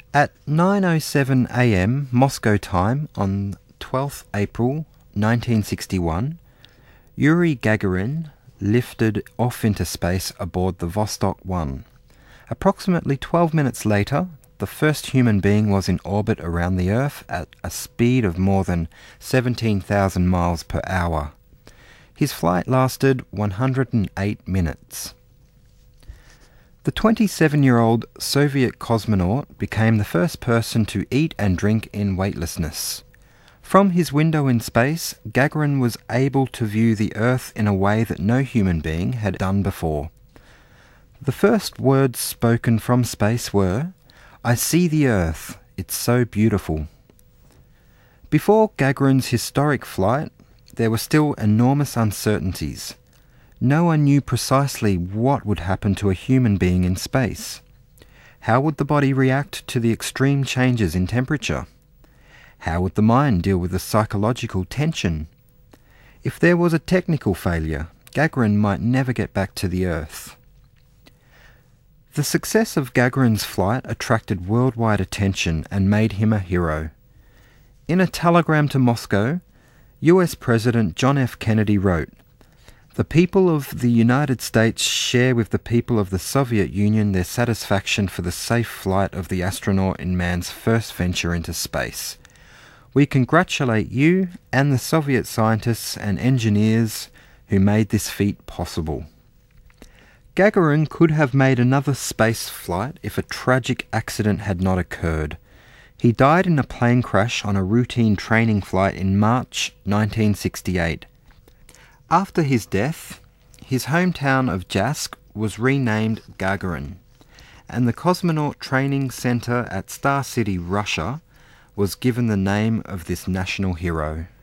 At 9:07 a.m. Moscow time on 12th April 1961, Yuri Gagarin lifted off into space aboard the Vostok 1. Approximately 12 minutes later, the first human being was in orbit around the Earth at a speed of more than 17,000 miles per hour. His flight lasted 108 minutes. The 27-year-old Soviet cosmonaut became the first person to eat and drink in weightlessness. From his window in space, Gagarin was able to view the Earth in a way that no human being had done before. The first words spoken from space were, "I see the Earth, it's so beautiful." Before Gagarin's historic flight, there were still enormous uncertainties. No one knew precisely what would happen to a human being in space. How would the body react to the extreme changes in temperature? How would the mind deal with the psychological tension? If there was a technical failure, Gagarin might never get back to the Earth. The success of Gagarin's flight attracted worldwide attention and made him a hero. In a telegram to Moscow, US President John F. Kennedy wrote, "The people of the United States share with the people of the Soviet Union their satisfaction for the safe flight of the astronaut in man's first venture into space. We congratulate you and the Soviet scientists and engineers who made this feat possible." Gagarin could have made another space flight if a tragic accident had not occurred. He died in a plane crash on a routine training flight in March 1968. After his death, his hometown of Jask was renamed Gagarin, and the Cosmonaut Training Center at Star City, Russia, was given the name of this national hero.